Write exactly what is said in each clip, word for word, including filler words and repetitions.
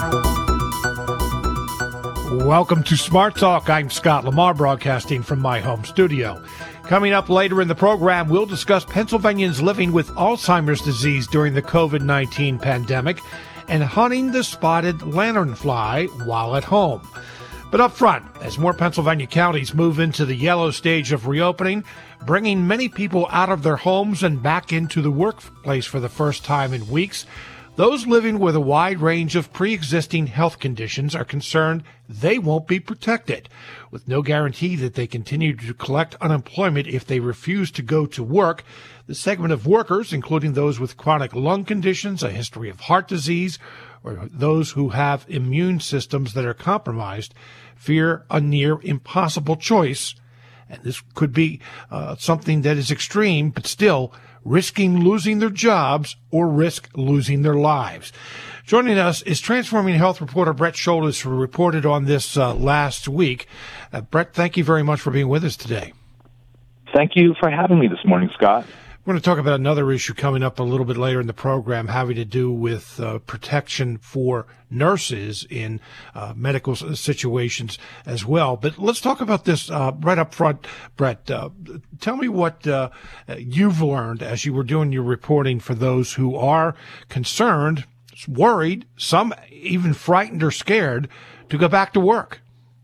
Welcome to Smart Talk. I'm Scott Lamar, broadcasting from my home studio. Coming up later in the program, we'll discuss Pennsylvanians living with Alzheimer's disease during the covid nineteen pandemic and hunting the spotted lanternfly while at home. But up front, as more Pennsylvania counties move into the yellow stage of reopening, bringing many people out of their homes and back into the workplace for the first time in weeks, those living with a wide range of pre-existing health conditions are concerned they won't be protected, with no guarantee that they continue to collect unemployment if they refuse to go to work. The segment of workers, including those with chronic lung conditions, a history of heart disease, or those who have immune systems that are compromised, fear a near impossible choice. And this could be uh, something that is extreme, but still risking losing their jobs or risk losing their lives. Joining us is Transforming Health reporter Brett Shoulders, who reported on this uh, last week. Uh, Brett, thank you very much for being with us today. Thank you for having me this morning, Scott. We're going to talk about another issue coming up a little bit later in the program, having to do with uh, protection for nurses in uh, medical situations as well. But let's talk about this uh, right up front, Brett. Uh, tell me what uh, you've learned as you were doing your reporting for those who are concerned, worried, some even frightened or scared to go back to work.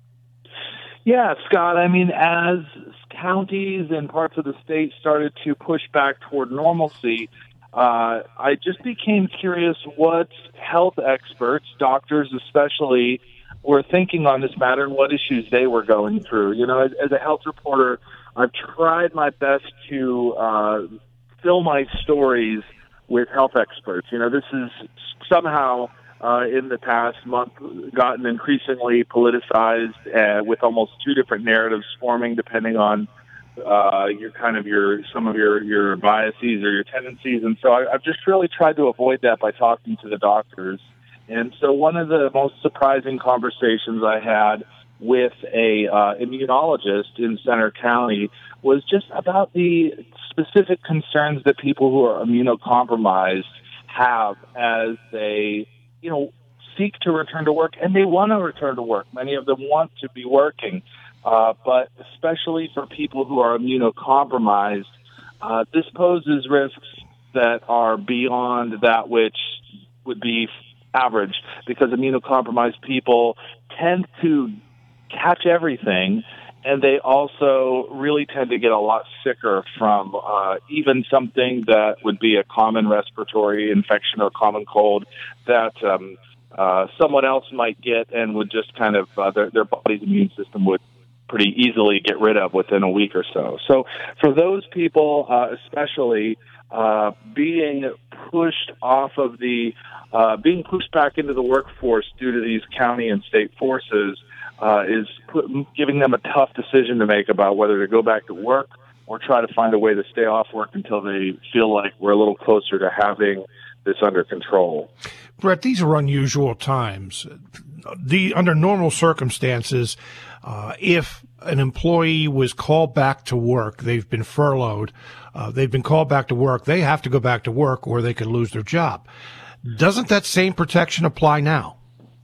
Yeah, Scott, I mean, as counties and parts of the state started to push back toward normalcy, uh, I just became curious what health experts, doctors especially, were thinking on this matter and what issues they were going through. You know, as, as a health reporter, I've tried my best to uh, fill my stories with health experts. You know, this is somehow Uh, in the past month, gotten increasingly politicized uh, with almost two different narratives forming, depending on uh, your kind of your some of your your biases or your tendencies. And so I, I've just really tried to avoid that by talking to the doctors. And so one of the most surprising conversations I had with a uh, immunologist in Center County was just about the specific concerns that people who are immunocompromised have as they you know, seek to return to work, and they want to return to work. Many of them want to be working, uh, but especially for people who are immunocompromised, uh, this poses risks that are beyond that which would be average, because immunocompromised people tend to catch everything, and they also really tend to get a lot sicker from uh, even something that would be a common respiratory infection or common cold that um, uh, someone else might get and would just kind of, uh, their, their body's immune system would pretty easily get rid of within a week or so. So for those people, uh, especially uh, being pushed off of the, uh, being pushed back into the workforce due to these county and state forces, Uh, is put, giving them a tough decision to make about whether to go back to work or try to find a way to stay off work until they feel like we're a little closer to having this under control. Brett, these are unusual times. The under normal circumstances, uh, if an employee was called back to work, they've been furloughed, uh, they've been called back to work, they have to go back to work or they could lose their job. Doesn't that same protection apply now?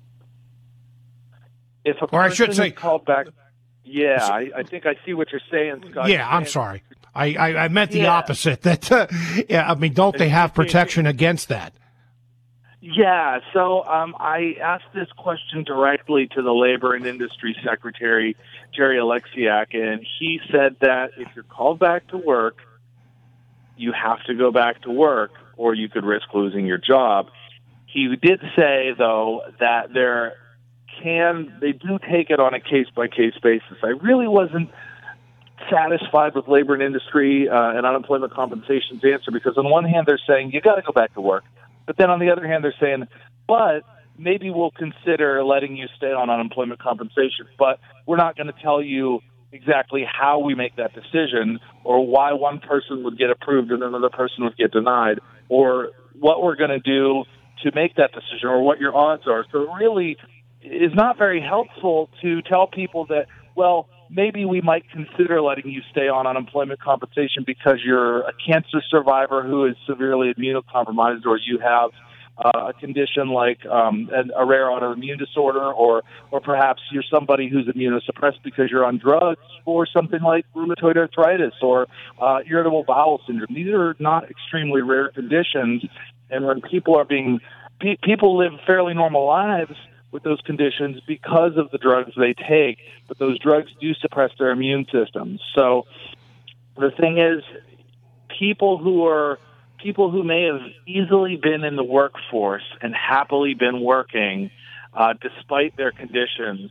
If a or I person should say, is called back, yeah, I, I think I see what you're saying, Scott. Yeah, I'm sorry. I, I, I meant the yeah. opposite. That uh, yeah, I mean, don't they have protection against that? Yeah, so um, I asked this question directly to the Labor and Industry Secretary, Jerry Alexiak, and he said that if you're called back to work, you have to go back to work or you could risk losing your job. He did say, though, that there can, they do take it on a case-by-case basis. I really wasn't satisfied with Labor and Industry uh, and Unemployment Compensation's answer, because on one hand they're saying you got to go back to work, but then on the other hand they're saying, but maybe we'll consider letting you stay on unemployment compensation, but we're not going to tell you exactly how we make that decision or why one person would get approved and another person would get denied, or what we're going to do to make that decision or what your odds are. So it really is not very helpful to tell people that, well, maybe we might consider letting you stay on unemployment compensation because you're a cancer survivor who is severely immunocompromised, or you have uh, a condition like um, an, a rare autoimmune disorder, or or perhaps you're somebody who's immunosuppressed because you're on drugs, or something like rheumatoid arthritis or uh, irritable bowel syndrome. These are not extremely rare conditions, and when people are being pe- people live fairly normal lives with those conditions because of the drugs they take, but those drugs do suppress their immune systems. So the thing is, people who are people who may have easily been in the workforce and happily been working uh, despite their conditions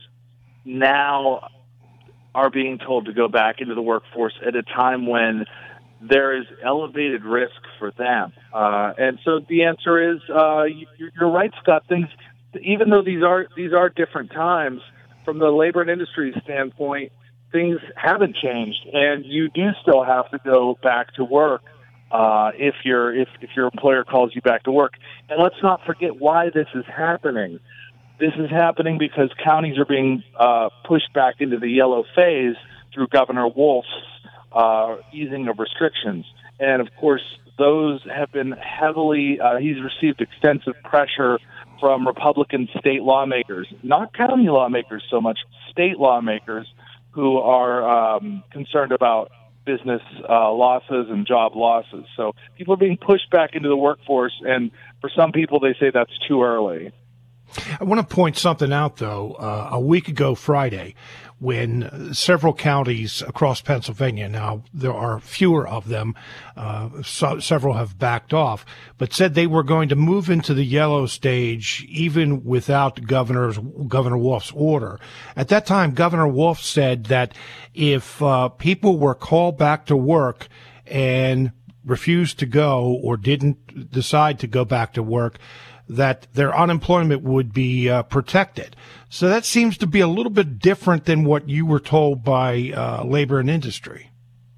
now are being told to go back into the workforce at a time when there is elevated risk for them. Uh, and so the answer is, uh, you're, you're right, Scott. Things, even though these are these are different times, from the labor and industry standpoint, things haven't changed, and you do still have to go back to work uh, if your if, if your employer calls you back to work. And let's not forget why this is happening. This is happening because counties are being uh, pushed back into the yellow phase through Governor Wolf's uh, easing of restrictions. And, of course, those have been heavily uh, – he's received extensive pressure from Republican state lawmakers, not county lawmakers so much, state lawmakers who are um, concerned about business uh, losses and job losses. So people are being pushed back into the workforce, and for some people they say that's too early. I want to point something out, though. Uh, a week ago Friday, when several counties across Pennsylvania, now there are fewer of them, uh, so, several have backed off, but said they were going to move into the yellow stage even without Governor's, Governor Wolf's order. At that time, Governor Wolf said that if uh, people were called back to work and refused to go or didn't decide to go back to work, that their unemployment would be uh, protected. So that seems to be a little bit different than what you were told by uh, labor and industry.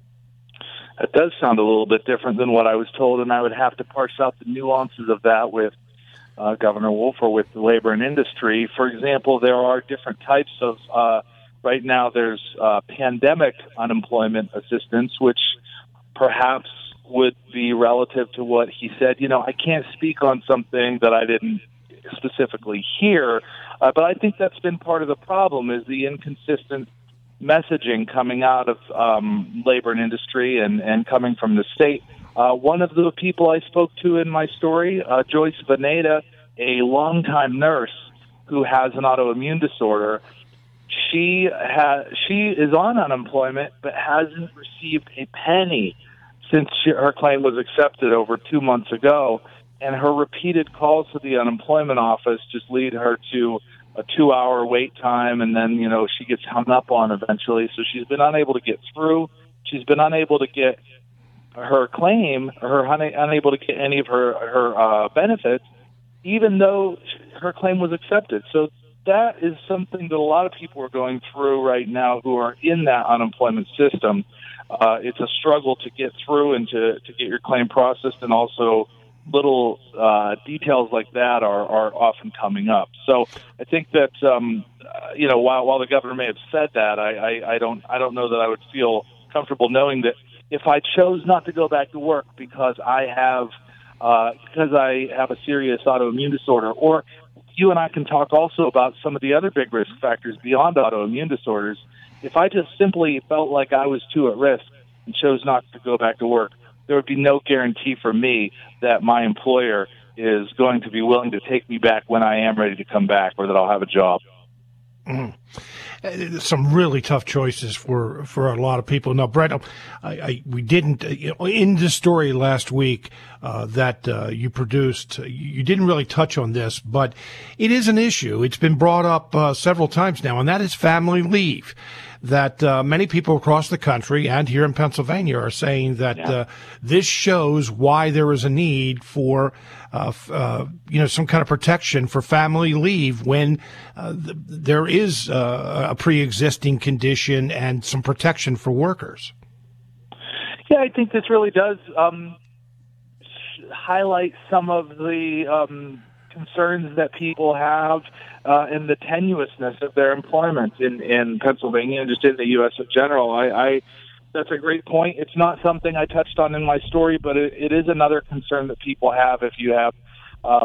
It does sound a little bit different than what I was told, and I would have to parse out the nuances of that with uh, Governor Wolf or with labor and industry. For example, there are different types of, uh, right now there's uh, pandemic unemployment assistance, which perhaps would be relative to what he said. You know, I can't speak on something that I didn't specifically hear, uh, but I think that's been part of the problem, is the inconsistent messaging coming out of um, labor and industry and, and coming from the state. Uh, one of the people I spoke to in my story, uh, Joyce Veneta, a longtime nurse who has an autoimmune disorder, she ha- she is on unemployment but hasn't received a penny since she, her claim was accepted over two months ago, and her repeated calls to the unemployment office just lead her to a two-hour wait time, and then, you know, she gets hung up on eventually. So she's been unable to get through. She's been unable to get her claim, her unable to get any of her, her uh, benefits, even though her claim was accepted. So that is something that a lot of people are going through right now who are in that unemployment system. Uh, it's a struggle to get through and to, to get your claim processed, and also little uh, details like that are, are often coming up. So I think that um, uh, you know, while while the governor may have said that, I, I, I don't I don't know that I would feel comfortable knowing that if I chose not to go back to work because I have uh, because I have a serious autoimmune disorder, or you and I can talk also about some of the other big risk factors beyond autoimmune disorders. If I just simply felt like I was too at risk and chose not to go back to work, there would be no guarantee for me that my employer is going to be willing to take me back when I am ready to come back, or that I'll have a job. Mm. Some really tough choices for, for a lot of people. Now, Brett, I, I we didn't you know, in this story last week uh, that uh, you produced. You didn't really touch on this, but it is an issue. It's been brought up uh, several times now, and that is family leave. That uh, many people across the country and here in Pennsylvania are saying that yeah. uh, this shows why there is a need for, uh, f- uh, you know, some kind of protection for family leave when uh, th- there is uh, a pre-existing condition and some protection for workers. Yeah, I think this really does um, highlight some of the um, concerns that people have uh, in the tenuousness of their employment in, in Pennsylvania and just in the U S in general. I, I that's a great point. It's not something I touched on in my story, but it, it is another concern that people have if you have um,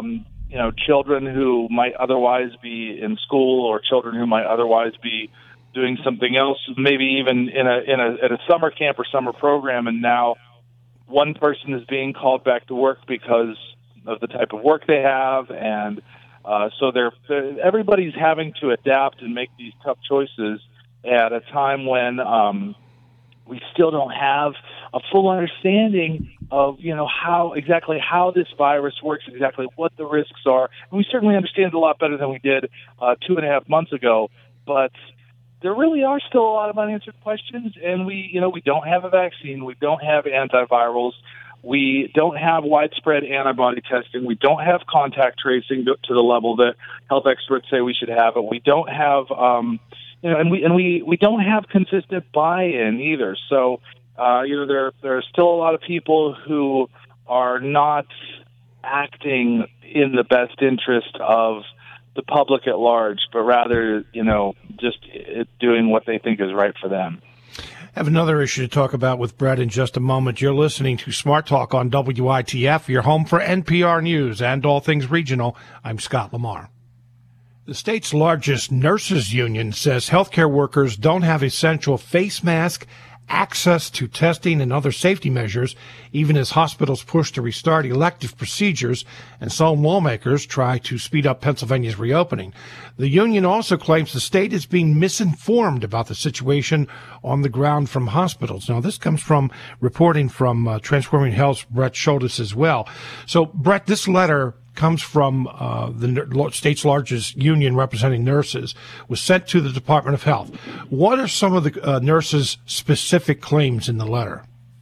you know, children who might otherwise be in school or children who might otherwise be doing something else, maybe even in a in a at a summer camp or summer program, and now one person is being called back to work because of the type of work they have, and uh, so they're, they're everybody's having to adapt and make these tough choices at a time when um, we still don't have a full understanding of, you know, how exactly how this virus works, exactly what the risks are. And we certainly understand it a lot better than we did uh, two and a half months ago, but there really are still a lot of unanswered questions, and we, you know, we don't have a vaccine, we don't have antivirals, we don't have widespread antibody testing, we don't have contact tracing to, to the level that health experts say we should have it. We don't have, um, you know, and we and we, we don't have consistent buy-in either. So, uh, you know, there there are still a lot of people who are not acting in the best interest of the public at large, but rather, you know, just doing what they think is right for them. I have another issue to talk about with Brett in just a moment. You're listening to Smart Talk on W I T F, your home for N P R News and all things regional. I'm Scott Lamar. The state's largest nurses union says healthcare workers don't have essential face mask, access to testing and other safety measures, even as hospitals push to restart elective procedures and some lawmakers try to speed up Pennsylvania's reopening. The union also claims the state is being misinformed about the situation on the ground from hospitals. Now, this comes from reporting from uh, Transforming Health's Brett Schultes as well. So, Brett, this letter comes from uh, the state's largest union representing nurses, was sent to the Department of Health. What are some of the uh, nurses' specific claims in the letter?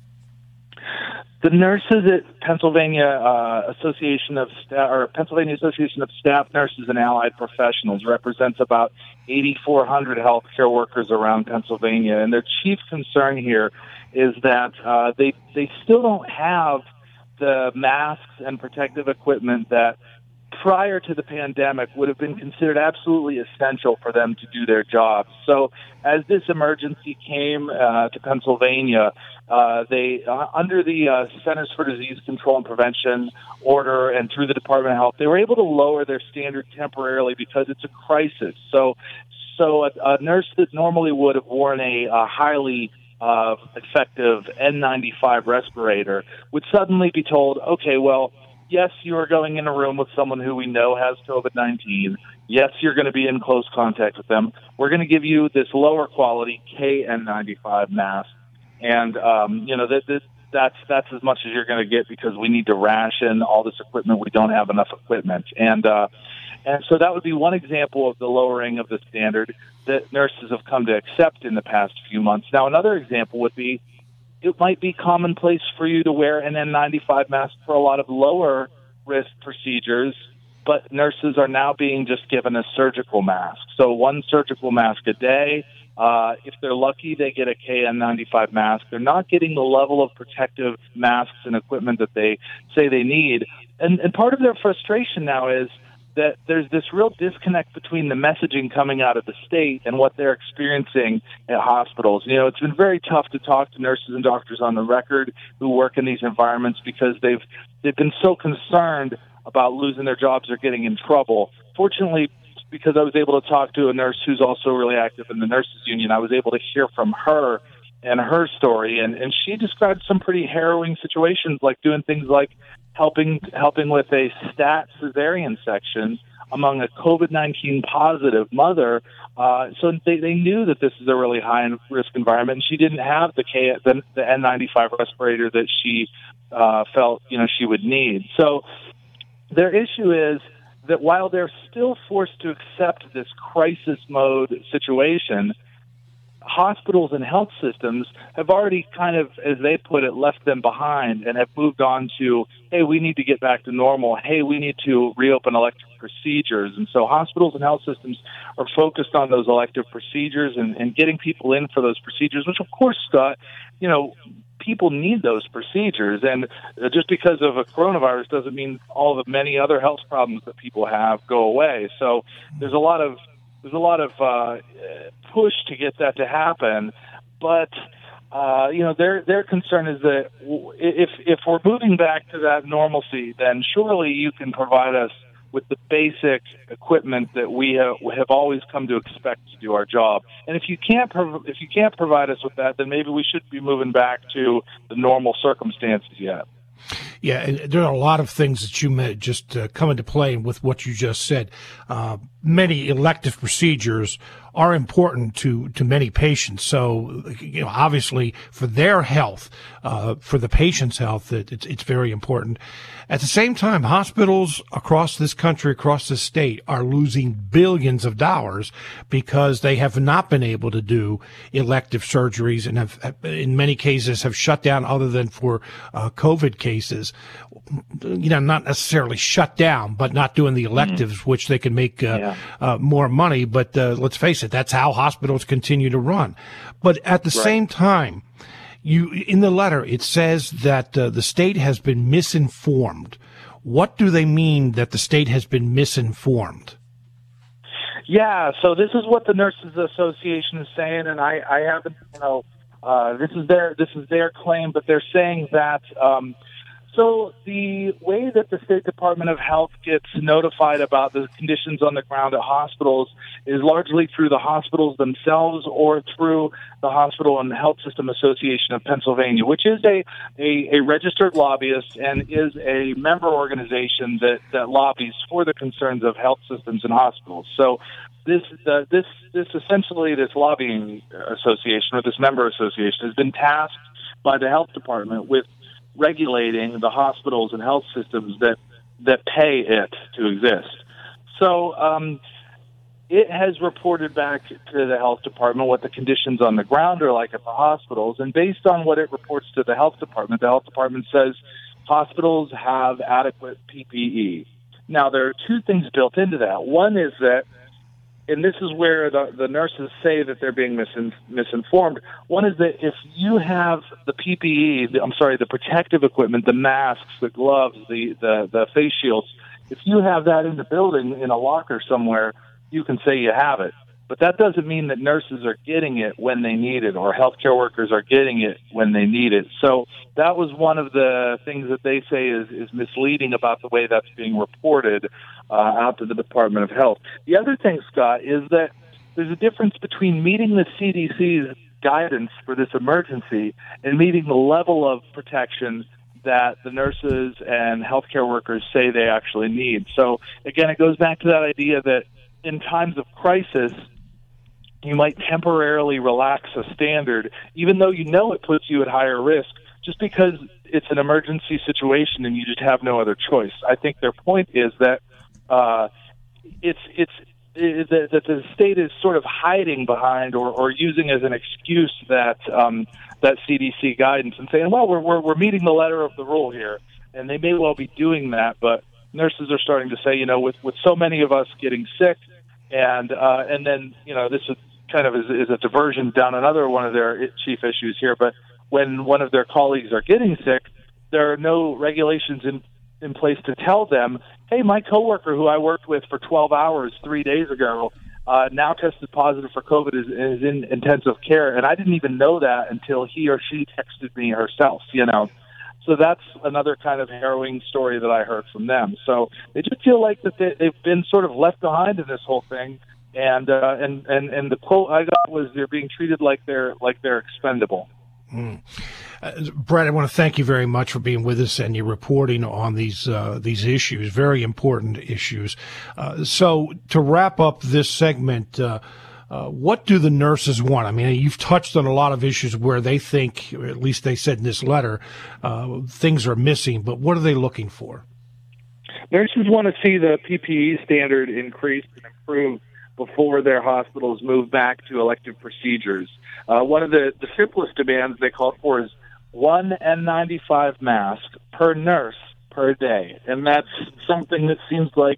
The nurses at Pennsylvania uh, Association of Staff, or Pennsylvania Association of Staff Nurses and Allied Professionals represents about eighty-four hundred healthcare workers around Pennsylvania, and their chief concern here is that uh, they they still don't have the masks and protective equipment that prior to the pandemic would have been considered absolutely essential for them to do their jobs. So as this emergency came uh, to Pennsylvania, uh, they, uh, under the uh, Centers for Disease Control and Prevention order and through the Department of Health, they were able to lower their standard temporarily because it's a crisis. So, so a, a nurse that normally would have worn a, a highly uh, effective N ninety-five respirator would suddenly be told, okay, well, yes, you are going in a room with someone who we know has COVID nineteen. Yes, you're going to be in close contact with them. We're going to give you this lower quality K N ninety-five mask. And, um, you know, that, that, that's that's as much as you're going to get because we need to ration all this equipment. We don't have enough equipment. And, uh, and so that would be one example of the lowering of the standard that nurses have come to accept in the past few months. Now, another example would be it might be commonplace for you to wear an N ninety-five mask for a lot of lower risk procedures, but nurses are now being just given a surgical mask. So one surgical mask a day. Uh, if they're lucky, they get a K N ninety-five mask. They're not getting the level of protective masks and equipment that they say they need. And, and part of their frustration now is that there's this real disconnect between the messaging coming out of the state and what they're experiencing at hospitals. You know, it's been very tough to talk to nurses and doctors on the record who work in these environments because they've they've been so concerned about losing their jobs or getting in trouble. Fortunately, because I was able to talk to a nurse who's also really active in the nurses union, I was able to hear from her and her story, and, and she described some pretty harrowing situations, like doing things like helping helping with a stat cesarean section among a COVID nineteen positive mother. Uh, so they, they knew that this is a really high risk environment, and she didn't have the K, the, the N ninety-five respirator that she uh, felt you know she would need. So their issue is that while they're still forced to accept this crisis mode situation, hospitals and health systems have already kind of, as they put it, left them behind and have moved on to, hey, we need to get back to normal. Hey, we need to reopen elective procedures. And so hospitals and health systems are focused on those elective procedures and, and getting people in for those procedures, which, of course, Scott, you know, people need those procedures. And just because of a coronavirus doesn't mean all the many other health problems that people have go away. So there's a lot of There's a lot of uh, push to get that to happen, but uh, you know their their concern is that if if we're moving back to that normalcy, then surely you can provide us with the basic equipment that we have, have always come to expect to do our job. And if you can't prov- if you can't provide us with that, then maybe we should be moving back to the normal circumstances yet. Yeah, and there are a lot of things that you may just uh, come into play with what you just said. Uh, many elective procedures are important to, to many patients. So, you know, obviously for their health, uh, for the patient's health, it, it's, it's very important. At the same time, hospitals across this country, across this state, are losing billions of dollars because they have not been able to do elective surgeries and have, in many cases, have shut down other than for uh, COVID cases. You know, not necessarily shut down, but not doing the electives, mm. which they can make uh, yeah. uh, more money. But uh, let's face it, that's how hospitals continue to run. But at the right. same time, you, in the letter, it says that uh, the state has been misinformed. What do they mean that the state has been misinformed? Yeah, so this is what the Nurses Association is saying, and I, I haven't, you know, uh, this is their this is their claim, but they're saying that. Um, So the way that the State Department of Health gets notified about the conditions on the ground at hospitals is largely through the hospitals themselves or through the Hospital and Health System Association of Pennsylvania, which is a, a, a registered lobbyist and is a member organization that, that lobbies for the concerns of health systems and hospitals. So this uh, this this essentially this lobbying association or this member association has been tasked by the health department with regulating the hospitals and health systems that that pay it to exist. So um, it has reported back to the health department what the conditions on the ground are like at the hospitals, and based on what it reports to the health department, the health department says hospitals have adequate P P E. Now, there are two things built into that. One is that, and this is where the, the nurses say that they're being misin, misinformed. One is that if you have the P P E, the, I'm sorry, the protective equipment, the masks, the gloves, the, the, the face shields, if you have that in the building in a locker somewhere, you can say you have it. But that doesn't mean that nurses are getting it when they need it or healthcare workers are getting it when they need it. So that was one of the things that they say is, is misleading about the way that's being reported uh, out to the Department of Health. The other thing, Scott, is that there's a difference between meeting the C D C's guidance for this emergency and meeting the level of protection that the nurses and healthcare workers say they actually need. So, again, it goes back to that idea that in times of crisis, you might temporarily relax a standard, even though you know it puts you at higher risk, just because it's an emergency situation and you just have no other choice. I think their point is that uh, it's it's it, that, that the state is sort of hiding behind or, or using as an excuse that um, that C D C guidance and saying, well, we're, we're we're meeting the letter of the rule here, and they may well be doing that, but nurses are starting to say, you know, with with so many of us getting sick, and uh, and then you know this is kind of is, is a diversion down another one of their chief issues here. But when one of their colleagues are getting sick, there are no regulations in, in place to tell them, hey, my coworker who I worked with for twelve hours three days ago uh, now tested positive for COVID, is, is in intensive care, and I didn't even know that until he or she texted me herself, you know. So that's another kind of harrowing story that I heard from them. So they just feel like that they, they've been sort of left behind in this whole thing. And, uh, and and and the quote I got was they're being treated like they're like they're expendable. Mm. Uh, Brett, I want to thank you very much for being with us and your reporting on these uh, these issues, very important issues. Uh, so to wrap up this segment, uh, uh, what do the nurses want? I mean, you've touched on a lot of issues where they think, or at least they said in this letter, uh, things are missing. But what are they looking for? Nurses want to see the P P E standard increased and improved before their hospitals move back to elective procedures. Uh, one of the, the simplest demands they called for is one N ninety-five mask per nurse per day. And that's something that seems like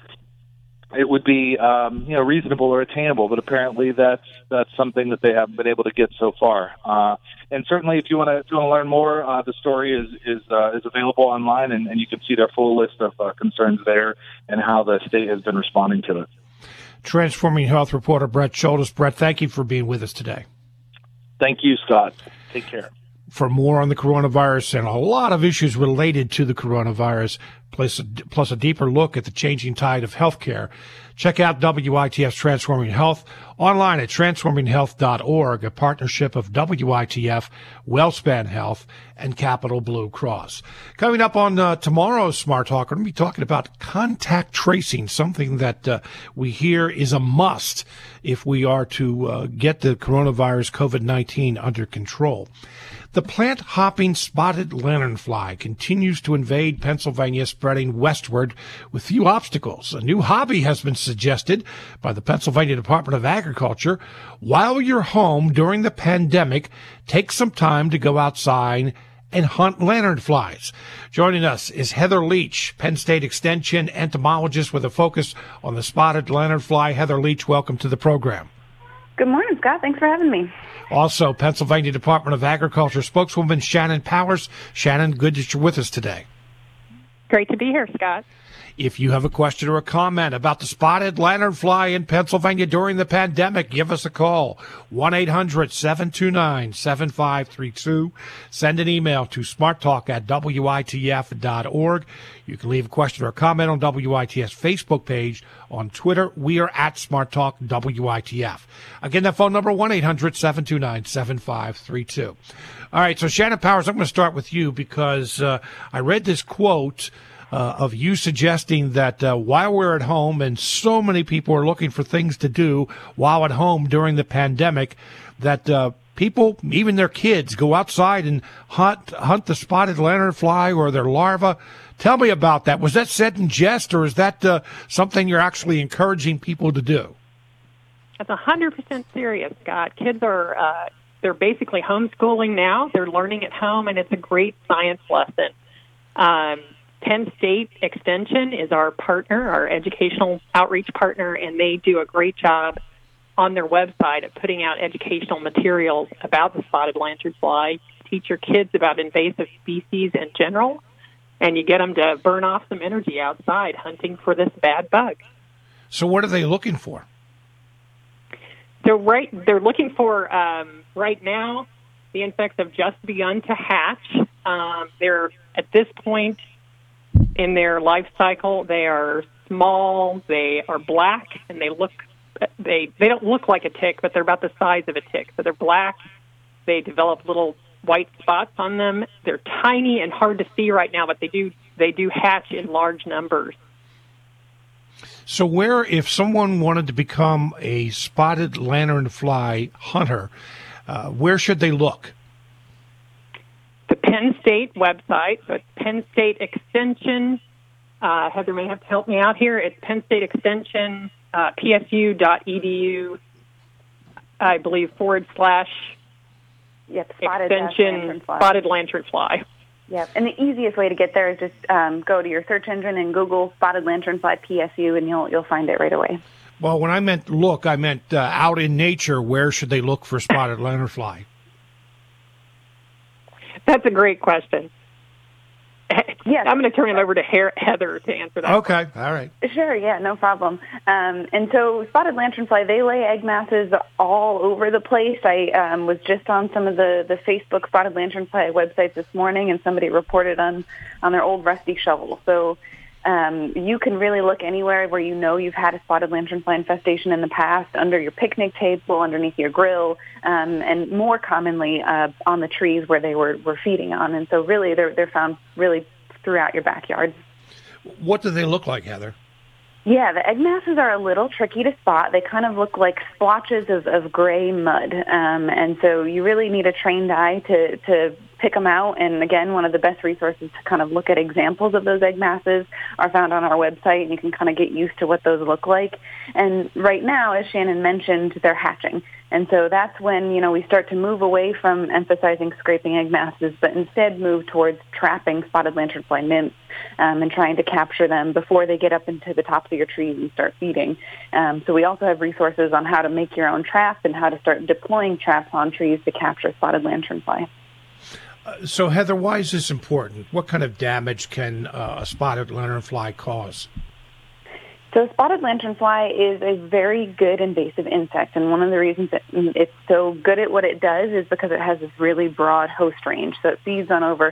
it would be um, you know, reasonable or attainable, but apparently that's that's something that they haven't been able to get so far. Uh, and certainly, if you want to if you want to learn more, uh, the story is is uh, is available online, and, and you can see their full list of uh, concerns there and how the state has been responding to it. Transforming Health reporter Brett Chodes. Brett, thank you for being with us today. Thank you, Scott. Take care. For more on the coronavirus and a lot of issues related to the coronavirus, plus a, plus a deeper look at the changing tide of healthcare. Check out W I T F's Transforming Health online at transforming health dot org, a partnership of W I T F, WellSpan Health, and Capital Blue Cross. Coming up on uh, tomorrow's Smart Talk, we're going to be talking about contact tracing, something that uh, we hear is a must if we are to uh, get the coronavirus COVID nineteen under control. The plant-hopping spotted lanternfly continues to invade Pennsylvania, spreading westward with few obstacles. A new hobby has been suggested by the Pennsylvania Department of Agriculture. While you're home during the pandemic, take some time to go outside and hunt lanternflies. Joining us is Heather Leach, Penn State Extension entomologist with a focus on the spotted lanternfly. Heather Leach, welcome to the program. Good morning, Scott. Thanks for having me. Also, Pennsylvania Department of Agriculture spokeswoman Shannon Powers. Shannon, good that you're with us today. Great to be here, Scott. If you have a question or a comment about the spotted lanternfly in Pennsylvania during the pandemic, give us a call, one eight hundred seven two nine seven five three two. Send an email to smarttalk at W I T F dot org. You can leave a question or a comment on W I T F's Facebook page. On Twitter, we are at SmartTalk W I T F. Again, that phone number, one eight hundred seven two nine seven five three two. All right, so Shannon Powers, I'm going to start with you because uh, I read this quote Uh, of you suggesting that uh, while we're at home and so many people are looking for things to do while at home during the pandemic, that uh, people, even their kids, go outside and hunt hunt the spotted lanternfly or their larvae. Tell me about that. Was that said in jest, or is that uh, something you're actually encouraging people to do? That's one hundred percent serious, Scott. Kids are, uh, they're basically homeschooling now. They're learning at home, and it's a great science lesson. Um, Penn State Extension is our partner, our educational outreach partner, and they do a great job on their website of putting out educational materials about the spotted lanternfly. Teach your kids about invasive species in general, and you get them to burn off some energy outside hunting for this bad bug. So what are they looking for? They're, right, they're looking for, um, right now, the insects have just begun to hatch. Um, they're, at this point, in their life cycle, they are small, they are black, and they look they they don't look like a tick, but they're about the size of a tick. So they're black. They develop little white spots on them. They're tiny and hard to see right now, but they do they do hatch in large numbers. So where, if someone wanted to become a spotted lanternfly hunter, uh, where should they look? The Penn State website, so it's Penn State Extension. Uh, Heather may have to help me out here. It's Penn State Extension, uh, P S U dot E D U, I believe, forward slash yep, spotted extension, lanternfly. spotted lanternfly. Yep, and the easiest way to get there is just um, go to your search engine and Google spotted lanternfly P S U, and you'll you'll find it right away. Well, when I meant look, I meant uh, out in nature. Where should they look for spotted lanternfly? That's a great question. Yes. I'm going to turn it over to Heather to answer that. Okay, all right. Sure, yeah, no problem. Um, and so spotted lanternfly, they lay egg masses all over the place. I um, was just on some of the, the Facebook spotted lanternfly websites this morning, and somebody reported on, on their old rusty shovel. So um, you can really look anywhere where you know you've had a spotted lanternfly infestation in the past, under your picnic table, underneath your grill, um, and more commonly uh, on the trees where they were, were feeding on. And so really they're, they're found really throughout your backyard. What do they look like, Heather? Yeah, the egg masses are a little tricky to spot. They kind of look like splotches of, of gray mud. Um, and so you really need a trained eye to, to pick them out. And again, one of the best resources to kind of look at examples of those egg masses are found on our website, and you can kind of get used to what those look like. And right now, as Shannon mentioned, they're hatching. And so that's when, you know, we start to move away from emphasizing scraping egg masses, but instead move towards trapping spotted lanternfly nymphs um, and trying to capture them before they get up into the tops of your trees and start feeding. Um, so we also have resources on how to make your own trap and how to start deploying traps on trees to capture spotted lanternfly. Uh, so, Heather, why is this important? What kind of damage can uh, a spotted lanternfly cause? So spotted lanternfly is a very good invasive insect, and one of the reasons that it's so good at what it does is because it has this really broad host range. So it feeds on over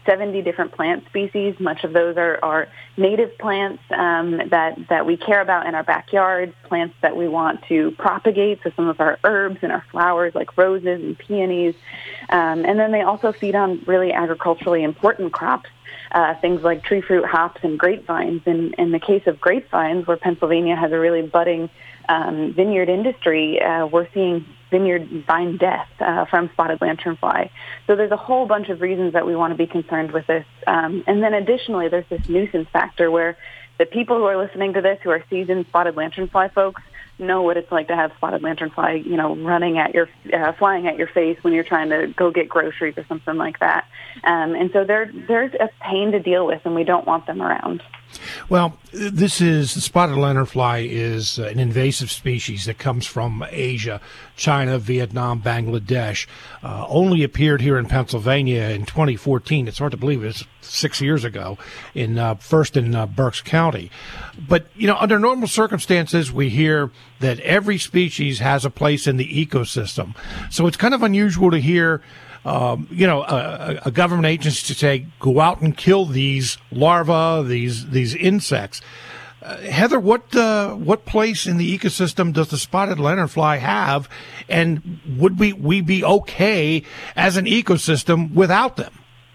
seventy different plant species. Much of those are, are native plants um, that, that we care about in our backyards, plants that we want to propagate, so some of our herbs and our flowers like roses and peonies. Um, and then they also feed on really agriculturally important crops, uh, things like tree fruit, hops, and grapevines. In, in the case of grapevines, where Pennsylvania has a really budding um, vineyard industry, uh, we're seeing vineyard vine death uh, from spotted lanternfly. So there's a whole bunch of reasons that we want to be concerned with this. Um, and then additionally, there's this nuisance factor where the people who are listening to this, who are seasoned spotted lanternfly folks, know what it's like to have spotted lanternfly, you know, running at your, uh, flying at your face when you're trying to go get groceries or something like that. Um, and so they're, there's a pain to deal with, and we don't want them around. Well, this is, the spotted lanternfly is an invasive species that comes from Asia, China, Vietnam, Bangladesh. Uh, only appeared here in Pennsylvania in twenty fourteen. It's hard to believe it's six years ago, in uh, first in uh, Berks County. But, you know, under normal circumstances, we hear that every species has a place in the ecosystem. So it's kind of unusual to hear Um, you know, a, a government agency to say, go out and kill these larvae, these these insects. Uh, Heather, what uh, what place in the ecosystem does the spotted lanternfly have, and would we, we be okay as an ecosystem without them?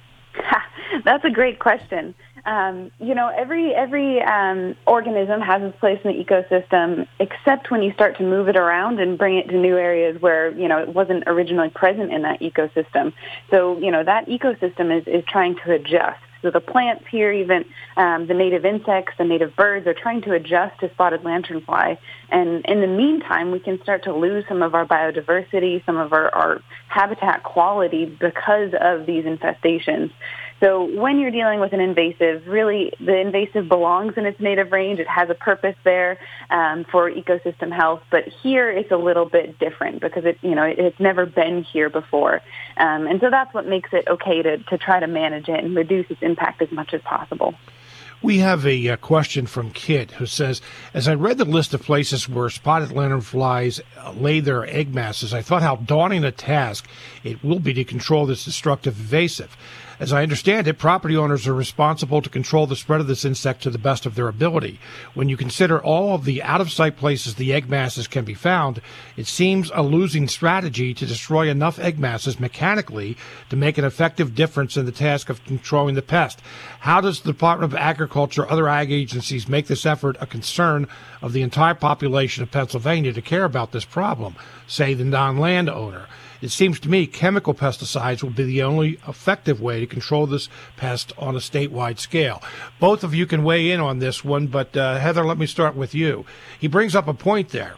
That's a great question. Um, you know, every every um, organism has its place in the ecosystem, except when you start to move it around and bring it to new areas where, you know, it wasn't originally present in that ecosystem. So, you know, that ecosystem is, is trying to adjust. So the plants here, even um, the native insects, the native birds, are trying to adjust to spotted lanternfly. And in the meantime, we can start to lose some of our biodiversity, some of our, our habitat quality because of these infestations. So when you're dealing with an invasive, really the invasive belongs in its native range. It has a purpose there um, for ecosystem health. But here it's a little bit different because it, you know, it, it's never been here before. Um, and so that's what makes it okay to, to try to manage it and reduce its impact as much as possible. We have a, a question from Kit who says, as I read the list of places where spotted lanternflies lay their egg masses, I thought how daunting a task it will be to control this destructive invasive. As I understand it, property owners are responsible to control the spread of this insect to the best of their ability. When you consider all of the out-of-sight places the egg masses can be found, it seems a losing strategy to destroy enough egg masses mechanically to make an effective difference in the task of controlling the pest. How does the Department of Agriculture, other ag agencies make this effort a concern of the entire population of Pennsylvania to care about this problem, say the non-land owner? It seems to me chemical pesticides will be the only effective way to control this pest on a statewide scale. Both of you can weigh in on this one, but uh, Heather, let me start with you. He brings up a point there.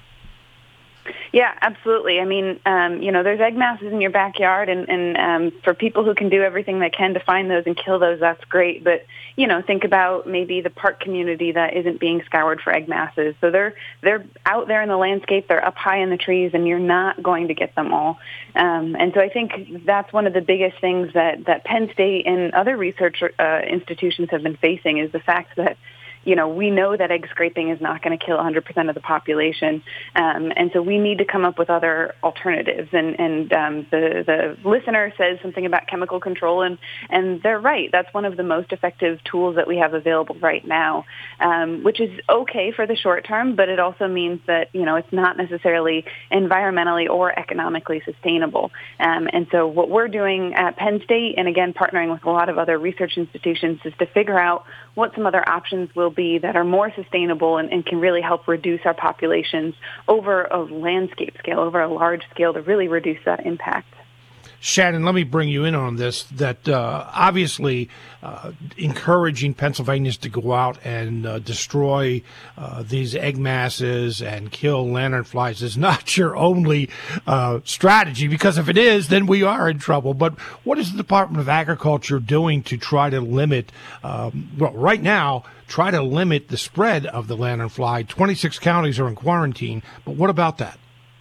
Yeah, absolutely. I mean, um, you know, there's egg masses in your backyard, and, and um, for people who can do everything they can to find those and kill those, that's great. But, you know, think about maybe the park community that isn't being scoured for egg masses. So they're they're out there in the landscape, they're up high in the trees, and you're not going to get them all. Um, and so I think that's one of the biggest things that, that Penn State and other research uh, institutions have been facing is the fact that, you know, we know that egg scraping is not going to kill one hundred percent of the population, um, and so we need to come up with other alternatives. And, and um, the, the listener says something about chemical control, and, and they're right. That's one of the most effective tools that we have available right now, um, which is okay for the short term, but it also means that, you know, it's not necessarily environmentally or economically sustainable. Um, and so what we're doing at Penn State, and again, partnering with a lot of other research institutions, is to figure out what some other options will be that are more sustainable and, and can really help reduce our populations over a landscape scale, over a large scale, to really reduce that impact. Shannon, let me bring you in on this, that uh, obviously uh, encouraging Pennsylvanians to go out and uh, destroy uh, these egg masses and kill lanternflies is not your only uh, strategy, because if it is, then we are in trouble. But what is the Department of Agriculture doing to try to limit, um, well, right now, try to limit the spread of the lanternfly? twenty-six counties are in quarantine, but what about that?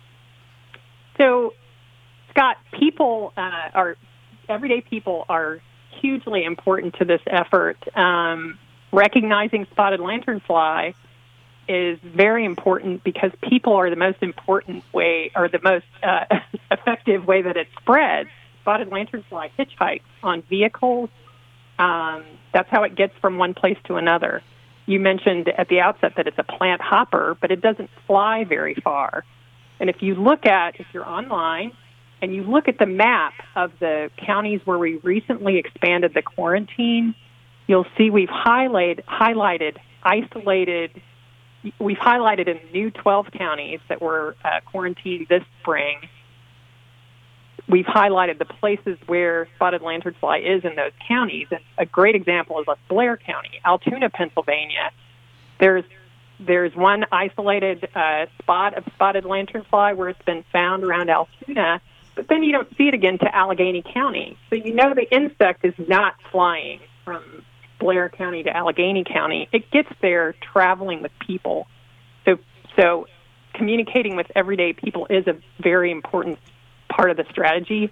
So, Scott, people uh, are, everyday people are hugely important to this effort. Um, recognizing spotted lanternfly is very important because people are the most important way, or the most uh, effective way that it spreads. Spotted lanternfly hitchhikes on vehicles, Um, that's how it gets from one place to another. You mentioned at the outset that it's a plant hopper, but it doesn't fly very far. And if you look at, if you're online, and you look at the map of the counties where we recently expanded the quarantine, you'll see we've highlighted, highlighted isolated, we've highlighted in new twelve counties that were uh, quarantined this spring. We've highlighted the places where spotted lanternfly is in those counties. And a great example is Blair County, Altoona, Pennsylvania. There's there's one isolated uh, spot of spotted lanternfly where it's been found around Altoona, but then you don't see it again to Allegheny County. So you know the insect is not flying from Blair County to Allegheny County. It gets there traveling with people. So so communicating with everyday people is a very important part of the strategy,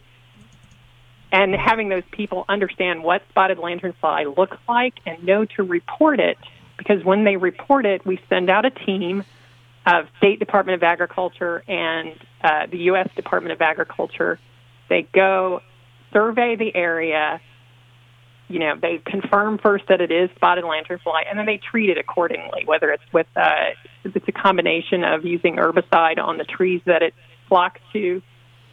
and having those people understand what spotted lanternfly looks like and know to report it, because when they report it, we send out a team of State Department of Agriculture and uh, the U S Department of Agriculture. They go survey the area, you know, they confirm first that it is spotted lanternfly, and then they treat it accordingly, whether it's with uh, it's a combination of using herbicide on the trees that it flocks to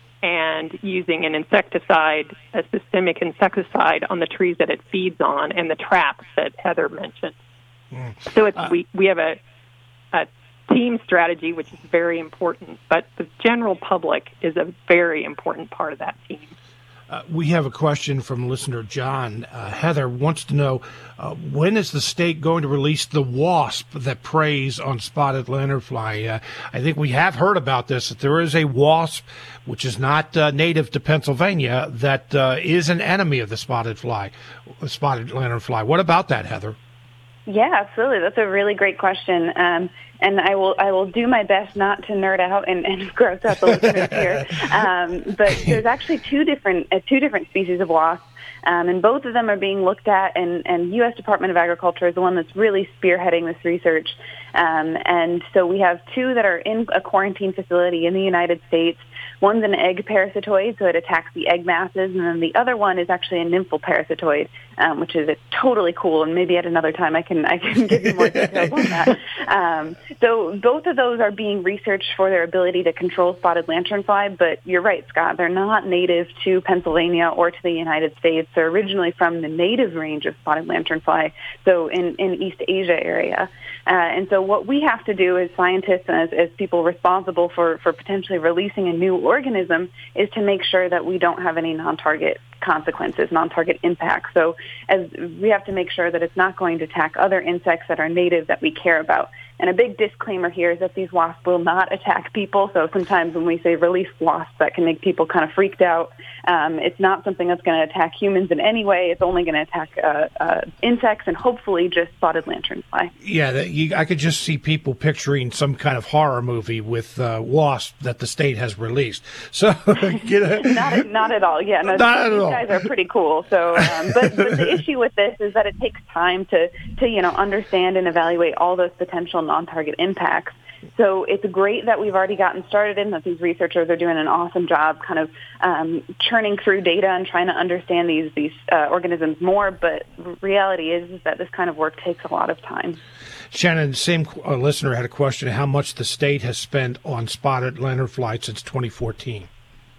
and using an insecticide, a systemic insecticide on the trees that it feeds on, and the traps that Heather mentioned. Mm. So it's, uh, we, we have a, a team strategy, which is very important, but the general public is a very important part of that team. Uh, we have a question from listener John. Uh, Heather wants to know, uh, when is the state going to release the wasp that preys on spotted lanternfly? Uh, I think we have heard about this, that there is a wasp, which is not uh, native to Pennsylvania, that uh, is an enemy of the spotted fly, spotted lanternfly. What about that, Heather? Yeah, absolutely. That's a really great question. Um, and I will I will do my best not to nerd out and, and gross out the listeners here. Um, but there's actually two different uh, two different species of wasps, um, and both of them are being looked at, and, and U S Department of Agriculture is the one that's really spearheading this research. Um, and so we have two that are in a quarantine facility in the United States. One's an egg parasitoid, so it attacks the egg masses, and then the other one is actually a nymphal parasitoid, um, which is totally cool. And maybe at another time I can I can give you more details on that. Um, so both of those are being researched for their ability to control spotted lanternfly. But you're right, Scott; they're not native to Pennsylvania or to the United States. They're originally from the native range of spotted lanternfly, so in in East Asia area. Uh, and so what we have to do as scientists and as, as people responsible for, for potentially releasing a new organism is to make sure that we don't have any non-target consequences, non-target impacts. So as we have to make sure that it's not going to attack other insects that are native that we care about. And a big disclaimer here is that these wasps will not attack people. So sometimes when we say release wasps, that can make people kind of freaked out. Um, it's not something that's going to attack humans in any way. It's only going to attack uh, uh, insects and hopefully just spotted lanternfly. Yeah, that you, I could just see people picturing some kind of horror movie with uh, wasps that the state has released. So get a, not, not at all. Yeah, no, not at these all. guys are pretty cool. So, um, but, but the issue with this is that it takes time to, to you know understand and evaluate all those potential non-target impacts. So it's great that we've already gotten started in, that these researchers are doing an awesome job kind of um, churning through data and trying to understand these these uh, organisms more. But reality is, is that this kind of work takes a lot of time. Shannon, same uh, listener had a question, how much the state has spent on spotted lanternfly since twenty fourteen.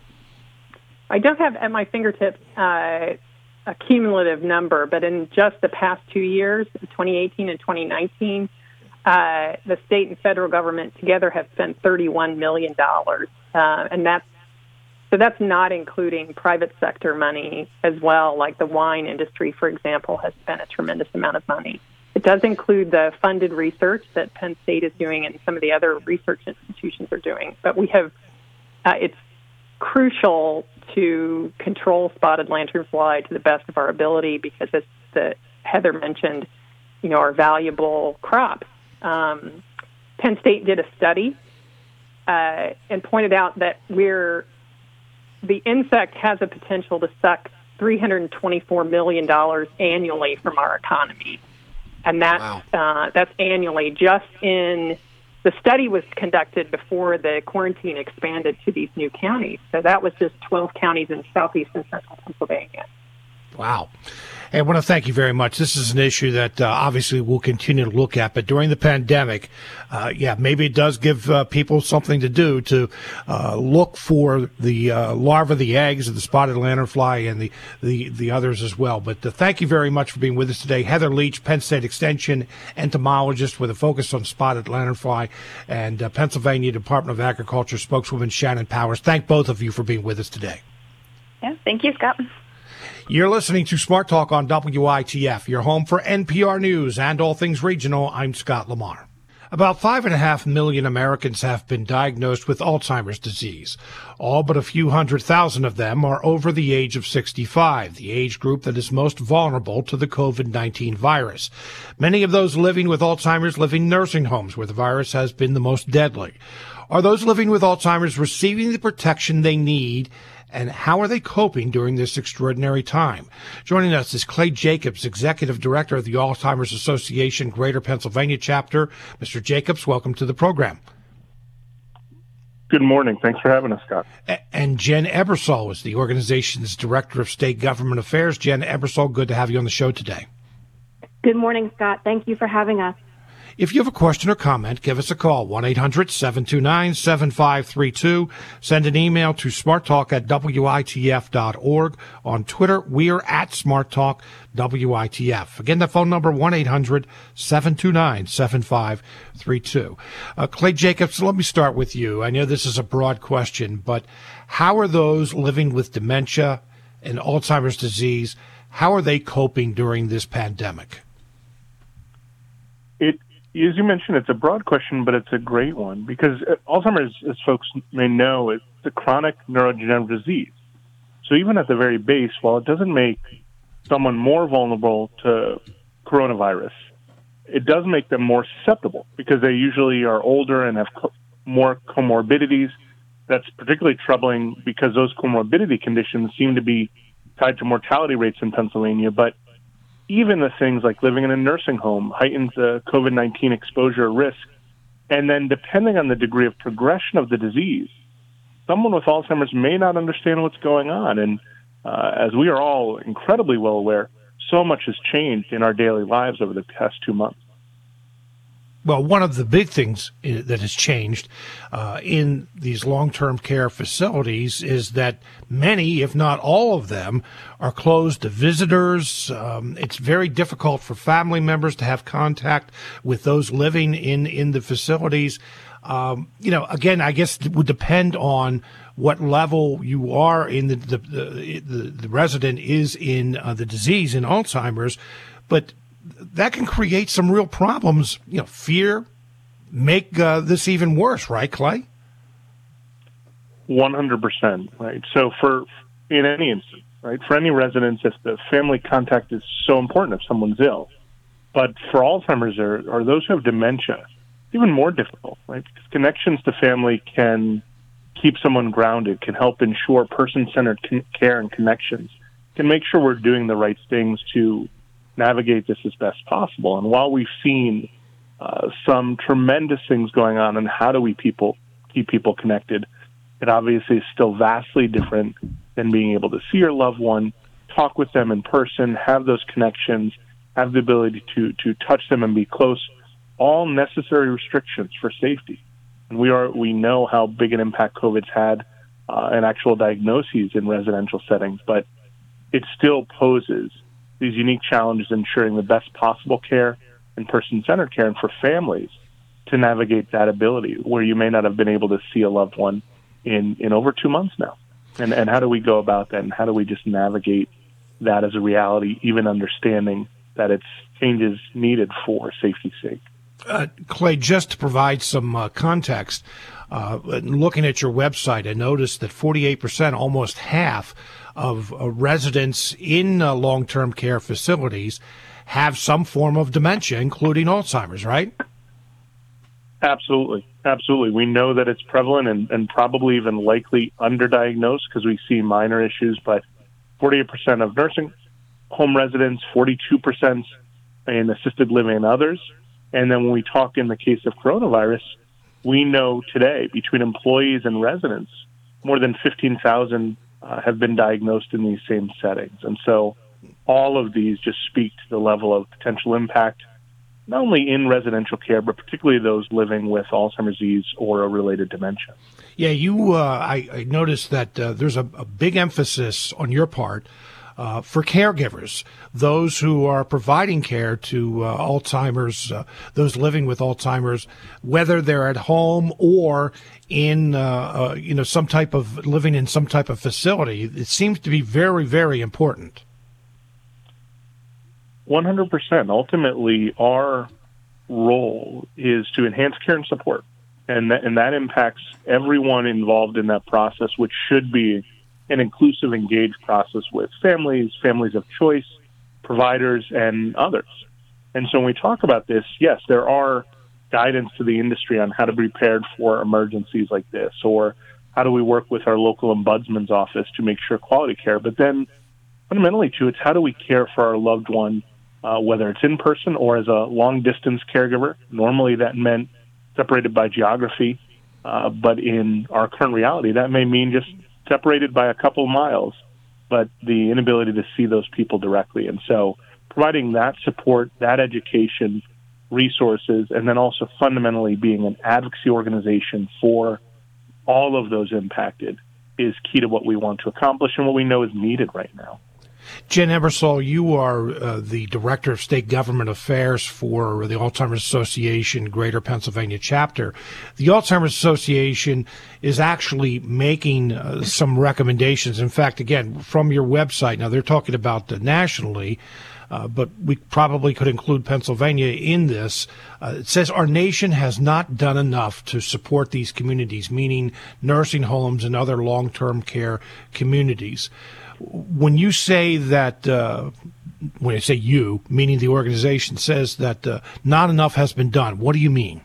I don't have at my fingertips uh, a cumulative number, but in just the past two years, twenty eighteen and twenty nineteen, Uh, the state and federal government together have spent thirty-one million dollars, uh, and that's so that's not including private sector money as well, like the wine industry, for example, has spent a tremendous amount of money. It does include the funded research that Penn State is doing and some of the other research institutions are doing, but we have uh, it's crucial to control spotted lanternfly to the best of our ability because, as the Heather mentioned, you know, our valuable crops. Um, Penn State did a study uh, and pointed out that we're the insect has a potential to suck three hundred twenty-four million dollars annually from our economy, and that's wow. uh, that's annually. Just in the study was conducted before the quarantine expanded to these new counties, so that was just twelve counties in southeast and central Pennsylvania. Wow. Hey, I want to thank you very much. This is an issue that uh, obviously we'll continue to look at, but during the pandemic, uh, yeah, maybe it does give uh, people something to do to uh, look for the uh, larvae, the eggs of the spotted lanternfly and the, the, the others as well. But uh, thank you very much for being with us today. Heather Leach, Penn State Extension entomologist with a focus on spotted lanternfly, and uh, Pennsylvania Department of Agriculture spokeswoman Shannon Powers. Thank both of you for being with us today. Yeah, thank you, Scott. You're listening to Smart Talk on W I T F, your home for N P R News and all things regional. I'm Scott Lamar. About five and a half million Americans have been diagnosed with Alzheimer's disease. All but a few hundred thousand of them are over the age of sixty-five, the age group that is most vulnerable to the COVID nineteen virus. Many of those living with Alzheimer's live in nursing homes where the virus has been the most deadly. Are those living with Alzheimer's receiving the protection they need? And how are they coping during this extraordinary time? Joining us is Clay Jacobs, Executive Director of the Alzheimer's Association Greater Pennsylvania Chapter. Mister Jacobs, welcome to the program. Good morning. Thanks for having us, Scott. And Jen Ebersol is the organization's Director of State Government Affairs. Jen Ebersol, good to have you on the show today. Good morning, Scott. Thank you for having us. If you have a question or comment, give us a call, one eight hundred seven two nine seven five three two. Send an email to smarttalk at W I T F dot org. On Twitter, we are at SmartTalk W I T F. Again, the phone number, one eight hundred seven two nine seven five three two. Uh, Clay Jacobs, let me start with you. I know this is a broad question, but how are those living with dementia and Alzheimer's disease, how are they coping during this pandemic? It As you mentioned, it's a broad question, but it's a great one because Alzheimer's, as folks may know, is a chronic neurodegenerative disease. So even at the very base, while it doesn't make someone more vulnerable to coronavirus, it does make them more susceptible because they usually are older and have co- more comorbidities. That's particularly troubling because those comorbidity conditions seem to be tied to mortality rates in Pennsylvania, but even the things like living in a nursing home heightens the COVID nineteen exposure risk. And then depending on the degree of progression of the disease, someone with Alzheimer's may not understand what's going on. And uh, as we are all incredibly well aware, so much has changed in our daily lives over the past two months. Well, one of the big things that has changed uh, in these long-term care facilities is that many, if not all of them, are closed to visitors. Um, it's very difficult for family members to have contact with those living in, in the facilities. Um, you know, again, I guess it would depend on what level you are in the, the, the, the, the resident is in uh, the disease in Alzheimer's, but that can create some real problems. You know, fear make uh, this even worse, right, Clay? one hundred percent, right? So for, in any instance, right, for any residents, if the family contact is so important if someone's ill, but for Alzheimer's or, or those who have dementia, it's even more difficult, right? Because connections to family can keep someone grounded, can help ensure person-centered con- care and connections, can make sure we're doing the right things to navigate this as best possible. And while we've seen uh, some tremendous things going on and how do we people keep people connected, it obviously is still vastly different than being able to see your loved one, talk with them in person, have those connections, have the ability to to touch them and be close, all necessary restrictions for safety. And we are we know how big an impact COVID's had uh, in actual diagnoses in residential settings, but it still poses these unique challenges ensuring the best possible care and person-centered care, and for families to navigate that ability where you may not have been able to see a loved one in, in over two months now. And, and how do we go about that, and how do we just navigate that as a reality, even understanding that it's changes needed for safety's sake? Uh, Clay, just to provide some uh, context, uh, looking at your website, I noticed that forty-eight percent, almost half, of uh, residents in uh, long-term care facilities have some form of dementia, including Alzheimer's, right? Absolutely. Absolutely. We know that it's prevalent and, and probably even likely underdiagnosed because we see minor issues, but forty-eight percent of nursing home residents, forty-two percent in assisted living and others. And then when we talk in the case of coronavirus, we know today between employees and residents, more than fifteen thousand uh, have been diagnosed in these same settings. And so all of these just speak to the level of potential impact, not only in residential care, but particularly those living with Alzheimer's disease or a related dementia. Yeah, you. Uh, I, I noticed that uh, there's a, a big emphasis on your part uh, for caregivers, those who are providing care to uh, Alzheimer's, uh, those living with Alzheimer's, whether they're at home or in, uh, uh, you know, some type of living in some type of facility. It seems to be very, very important. one hundred percent. Ultimately, our role is to enhance care and support, and that, and that impacts everyone involved in that process, which should be an inclusive, engaged process with families, families of choice, providers, and others. And so when we talk about this, yes, there are guidance to the industry on how to be prepared for emergencies like this, or how do we work with our local ombudsman's office to make sure quality care. But then fundamentally, too, it's how do we care for our loved one, uh, whether it's in person or as a long-distance caregiver. Normally that meant separated by geography, uh, but in our current reality, that may mean just separated by a couple miles, but the inability to see those people directly. And so providing that support, that education, resources, and then also fundamentally being an advocacy organization for all of those impacted is key to what we want to accomplish and what we know is needed right now. Jen Ebersol, you are uh, the Director of State Government Affairs for the Alzheimer's Association Greater Pennsylvania Chapter. The Alzheimer's Association is actually making uh, some recommendations. In fact, again, from your website, now they're talking about uh, nationally, uh, but we probably could include Pennsylvania in this. Uh, it says our nation has not done enough to support these communities, meaning nursing homes and other long-term care communities. When you say that, uh, when I say you, meaning the organization, says that uh, not enough has been done, what do you mean?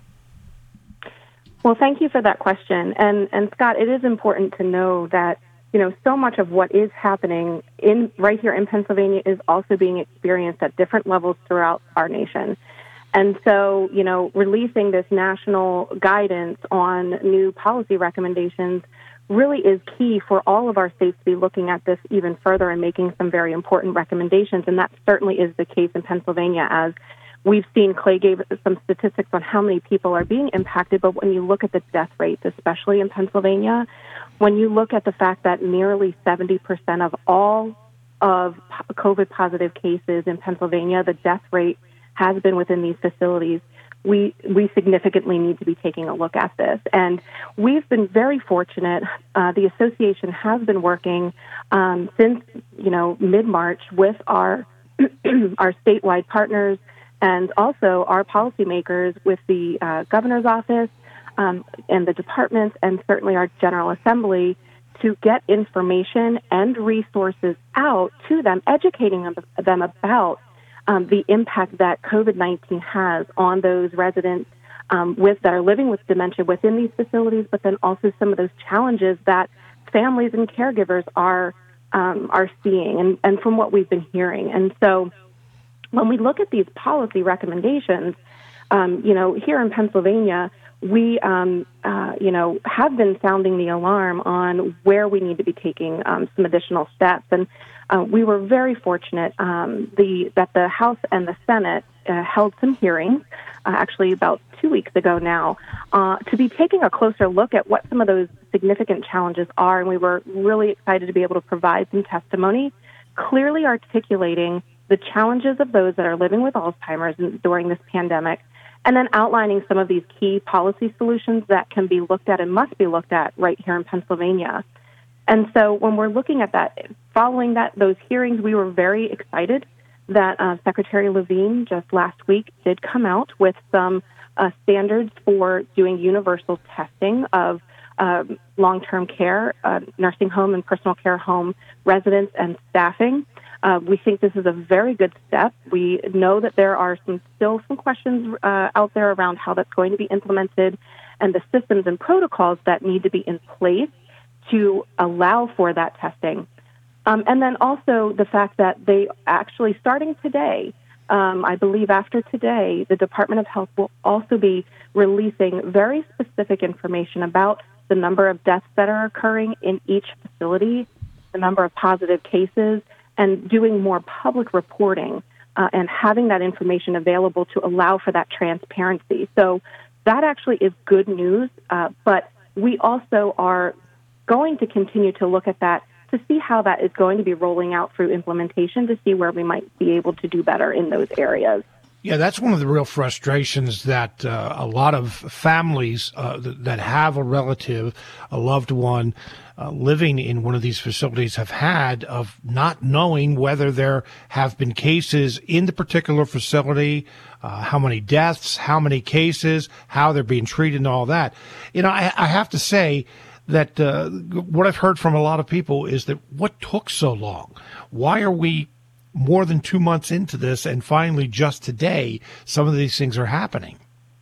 Well, thank you for that question. And, and Scott, it is important to know that, you know, so much of what is happening in right here in Pennsylvania is also being experienced at different levels throughout our nation. And so, you know, releasing this national guidance on new policy recommendations really is key for all of our states to be looking at this even further and making some very important recommendations. And that certainly is the case in Pennsylvania, as we've seen. Clay gave some statistics on how many people are being impacted, but when you look at the death rates, especially in Pennsylvania, when you look at the fact that nearly seventy percent of all of COVID-positive cases in Pennsylvania, the death rate has been within these facilities, we we significantly need to be taking a look at this. And we've been very fortunate. Uh, the association has been working um, since, you know, mid-March with our our statewide partners and also our policymakers with the uh, governor's office um, and the departments and certainly our General Assembly to get information and resources out to them, educating them, them about Um, the impact that COVID nineteen has on those residents um, with that are living with dementia within these facilities, but then also some of those challenges that families and caregivers are um, are seeing, and, and from what we've been hearing. And so, when we look at these policy recommendations, um, you know, here in Pennsylvania, we um, uh, you know have been sounding the alarm on where we need to be taking um, some additional steps. And Uh, we were very fortunate um, the, that the House and the Senate uh, held some hearings, uh, actually about two weeks ago now, uh, to be taking a closer look at what some of those significant challenges are. And we were really excited to be able to provide some testimony, clearly articulating the challenges of those that are living with Alzheimer's during this pandemic, and then outlining some of these key policy solutions that can be looked at and must be looked at right here in Pennsylvania. And so when we're looking at that, following that those hearings, we were very excited that uh, Secretary Levine just last week did come out with some uh, standards for doing universal testing of um, long-term care, uh, nursing home and personal care home residents and staffing. Uh, we think this is a very good step. We know that there are some still some questions uh, out there around how that's going to be implemented and the systems and protocols that need to be in place to allow for that testing. Um, and then also the fact that they actually, starting today, um, I believe after today, the Department of Health will also be releasing very specific information about the number of deaths that are occurring in each facility, the number of positive cases, and doing more public reporting uh, and having that information available to allow for that transparency. So that actually is good news, uh, but we also are going to continue to look at that to see how that is going to be rolling out through implementation, to see where we might be able to do better in those areas. Yeah, that's one of the real frustrations that uh, a lot of families uh, th- that have a relative, a loved one uh, living in one of these facilities have had, of not knowing whether there have been cases in the particular facility, uh, how many deaths, how many cases, how they're being treated and all that. You know, I, I have to say that uh, what I've heard from a lot of people is that what took so long? Why are we more than two months into this, and finally just today, some of these things are happening?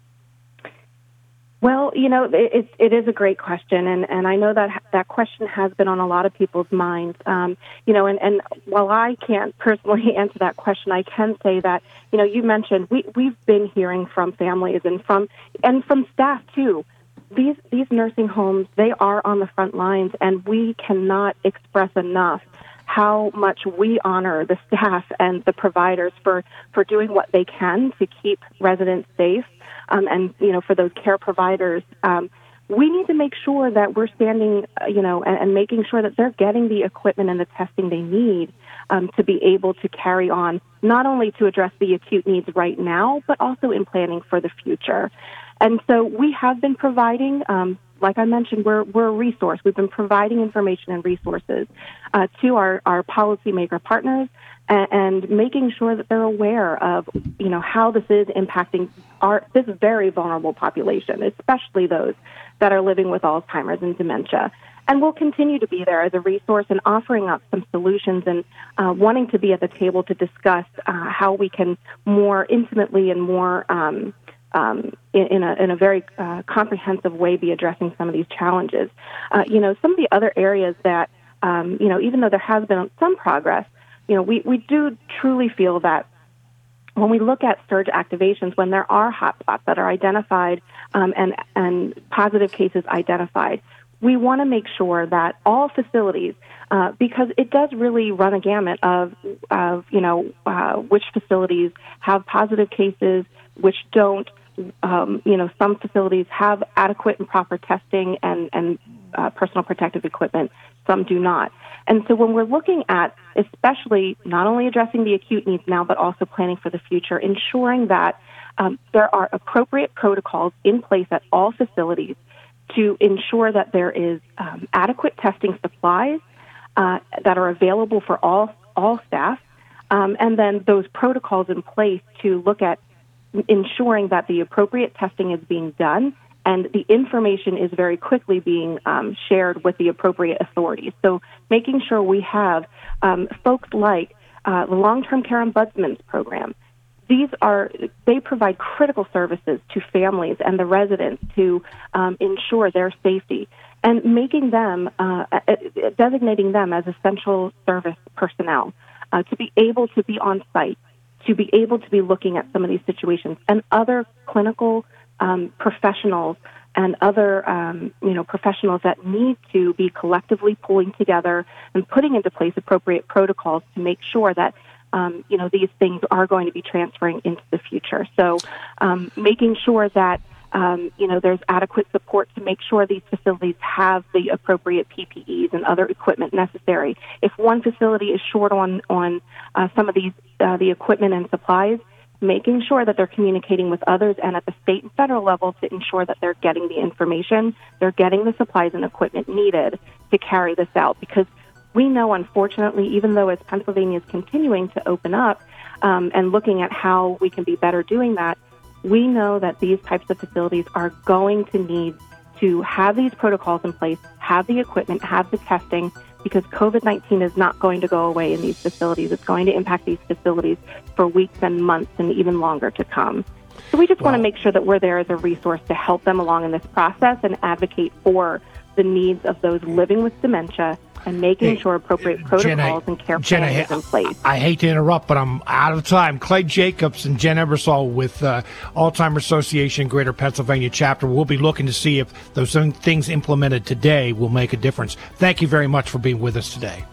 Well, you know, it, it is a great question, and, and I know that that question has been on a lot of people's minds. Um, you know, and, and while I can't personally answer that question, I can say that, you know, you mentioned we, we've been hearing from families and from and from staff, too. These, these nursing homes, they are on the front lines, and we cannot express enough how much we honor the staff and the providers for, for doing what they can to keep residents safe. Um, and, you know, for those care providers, um, we need to make sure that we're standing, uh, you know, and, and making sure that they're getting the equipment and the testing they need um, to be able to carry on, not only to address the acute needs right now, but also in planning for the future. And so we have been providing, um, like I mentioned, we're, we're a resource. We've been providing information and resources uh, to our, our policymaker partners and, and making sure that they're aware of, you know, how this is impacting our this very vulnerable population, especially those that are living with Alzheimer's and dementia. And we'll continue to be there as a resource and offering up some solutions and uh, wanting to be at the table to discuss uh, how we can more intimately and more um, Um, in, in, a, in a very uh, comprehensive way, be addressing some of these challenges. Uh, you know, some of the other areas that, um, you know, even though there has been some progress, you know, we, we do truly feel that when we look at surge activations, when there are hotspots that are identified um, and, and positive cases identified, we want to make sure that all facilities, uh, because it does really run a gamut of, of you know, uh, which facilities have positive cases, which don't. Um, you know, some facilities have adequate and proper testing and, and uh, personal protective equipment. Some do not. And so when we're looking at especially not only addressing the acute needs now, but also planning for the future, ensuring that um, there are appropriate protocols in place at all facilities to ensure that there is um, adequate testing supplies uh, that are available for all, all staff, um, and then those protocols in place to look at ensuring that the appropriate testing is being done and the information is very quickly being um, shared with the appropriate authorities. So making sure we have um, folks like uh, the Long-Term Care Ombudsman's program. These are, they provide critical services to families and the residents to um, ensure their safety, and making them, uh, designating them as essential service personnel uh, to be able to be on site, to be able to be looking at some of these situations, and other clinical um, professionals and other um, you know professionals that need to be collectively pulling together and putting into place appropriate protocols to make sure that um, you know these things are going to be transferring into the future. So um, making sure that Um, you know, there's adequate support to make sure these facilities have the appropriate P P Es and other equipment necessary. If one facility is short on on uh, some of these uh, the equipment and supplies, making sure that they're communicating with others and at the state and federal level to ensure that they're getting the information, they're getting the supplies and equipment needed to carry this out. Because we know, unfortunately, even though as Pennsylvania is continuing to open up um, and looking at how we can be better doing that, we know that these types of facilities are going to need to have these protocols in place, have the equipment, have the testing, because COVID nineteen is not going to go away in these facilities. It's going to impact these facilities for weeks and months and even longer to come. So we just wow. want to make sure that we're there as a resource to help them along in this process and advocate for the needs of those living with dementia and making hey, sure appropriate protocols Jen, and care plans Jen, I, are in place. I, I hate to interrupt, but I'm out of time. Clay Jacobs and Jen Ebersol with uh, Alzheimer's Association Greater Pennsylvania Chapter. We'll be looking to see if those things implemented today will make a difference. Thank you very much for being with us today.